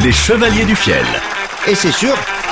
Les Chevaliers du Fiel. Et c'est sûr.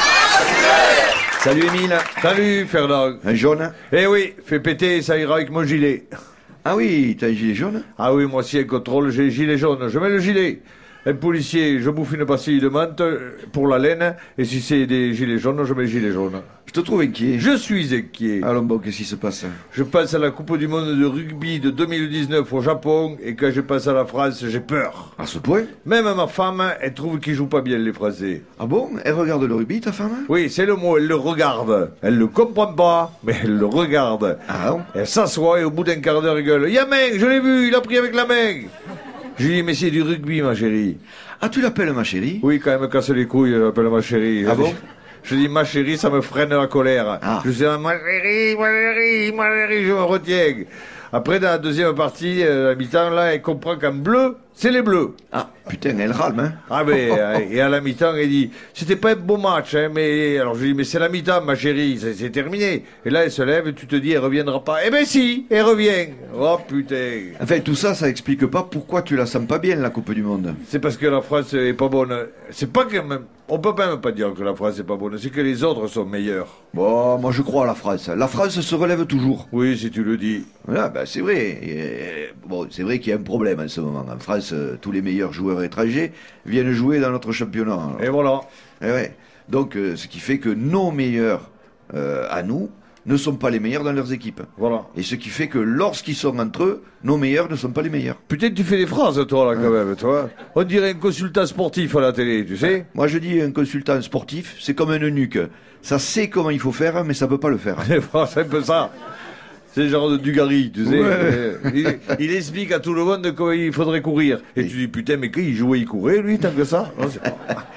Salut Émile. Salut Fernand. Un jaune? Eh oui, fais péter, ça ira avec mon gilet. Ah oui, t'as un gilet jaune? Ah oui, moi si un contrôle, j'ai gilet jaune, je mets le gilet. Un policier, je bouffe une pastille de menthe pour la laine, et si c'est des gilets jaunes, je mets le gilet jaune. Je te trouve inquiet. Je suis inquiet. Alors bon, qu'est-ce qui se passe? Je pense à la Coupe du Monde de rugby de 2019 au Japon, et quand je pense à la France, j'ai peur. À ce point? Même ma femme, elle trouve qu'ils jouent pas bien les Français. Ah bon? Elle regarde le rugby, ta femme? Oui, c'est le mot, elle le regarde. Elle le comprend pas, mais elle le regarde. Ah bon? Elle s'assoit et au bout d'un quart d'heure, elle gueule. Y'a main, je l'ai vu, il a pris avec la main. Je lui dis, mais c'est du rugby, ma chérie. Ah, tu l'appelles ma chérie? Oui, quand elle me casse les couilles, je l'appelle ma chérie. Ah bon? Je dis, ma chérie, ça me freine la colère. Ah. Je dis, ma chérie, ma chérie, ma chérie, je me retiens. Après, dans la deuxième partie, la mi-temps, là, elle comprend qu'en bleu, c'est les bleus. Ah, putain, elle râle, hein? Ah ben, et à la mi-temps, elle dit, c'était pas un beau match, hein, mais... Alors je lui dis, mais c'est la mi-temps, ma chérie, c'est terminé. Et là, elle se lève, et tu te dis, elle reviendra pas. Eh ben si, elle revient. Oh putain. Enfin, tout ça, ça explique pas pourquoi tu la sens pas bien, la Coupe du Monde. C'est parce que la France est pas bonne. C'est pas que même... On peut même pas dire que la France est pas bonne, c'est que les autres sont meilleurs. Bon, moi je crois à la France. La France se relève toujours. Oui, si tu le dis. Voilà, ben c'est vrai. Bon, c'est vrai qu'il y a un problème en ce moment. En France, tous les meilleurs joueurs étrangers viennent jouer dans notre championnat. Alors. Et voilà. Eh ouais. Donc, ce qui fait que nos meilleurs à nous ne sont pas les meilleurs dans leurs équipes. Voilà. Et ce qui fait que lorsqu'ils sont entre eux, nos meilleurs ne sont pas les meilleurs. Putain, tu fais des phrases, toi, là, quand même, toi. On dirait un consultant sportif à la télé, tu sais. Moi, je dis un consultant sportif, c'est comme un eunuque. Ça sait comment il faut faire, mais ça peut pas le faire. C'est un peu ça. C'est le genre de Dugarry, tu sais. Ouais. Il explique à tout le monde comment il faudrait courir. Et tu dis, putain, mais quand il jouait, il courait, lui, tant que ça. Non, c'est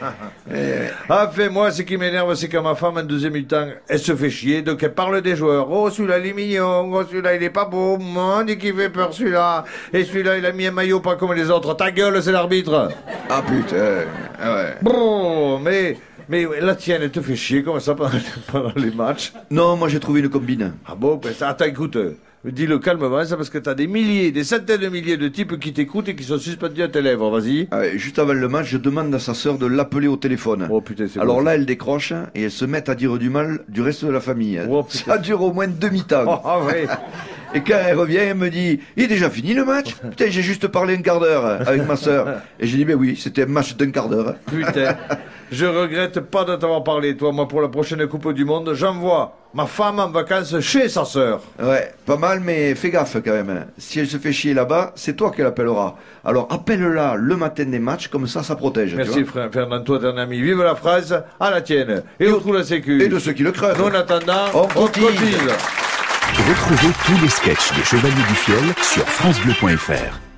pas... Enfin, moi, ce qui m'énerve, c'est quand ma femme, en deuxième mi-temps, elle se fait chier, donc elle parle des joueurs. Oh, celui-là, il est mignon. Oh, celui-là, il est pas beau. On dit qu'il fait peur, celui-là. Et celui-là, il a mis un maillot pas comme les autres. Ta gueule, c'est l'arbitre. Ah putain, ah ouais. Bon, mais la tienne, elle te fait chier, comme ça, pendant les matchs. Non, moi j'ai trouvé une combine. Ah bon, ben ça, attends, écoute, dis-le calmement, ça, parce que t'as des milliers, des centaines de milliers de types qui t'écoutent et qui sont suspendus à tes lèvres, vas-y. Ah ouais, juste avant le match, je demande à sa sœur de l'appeler au téléphone. Oh putain, c'est Alors bon, là, elle décroche et elle se met à dire du mal du reste de la famille. Oh, putain. Ça dure au moins demi-temps. Oh, ah ouais. Et quand elle revient, elle me dit, il est déjà fini le match? Putain, j'ai juste parlé un quart d'heure avec ma sœur. Et j'ai dit, ben oui, c'était un match d'un quart d'heure. Putain, je regrette pas de t'avoir parlé, toi, moi, pour la prochaine Coupe du Monde, j'envoie ma femme en vacances chez sa sœur. Ouais, pas mal, mais fais gaffe quand même. Si elle se fait chier là-bas, c'est toi qu'elle appellera. Alors appelle-la le matin des matchs, comme ça protège. Merci, tu vois. Fernand, toi, ton ami. Vive la France, à la tienne. Et on trouve la sécu. Et de ceux qui le crèvent. Nous, en attendant, On on cotise. cotise. Retrouvez tous les sketchs des Chevaliers du Fiel sur francebleu.fr.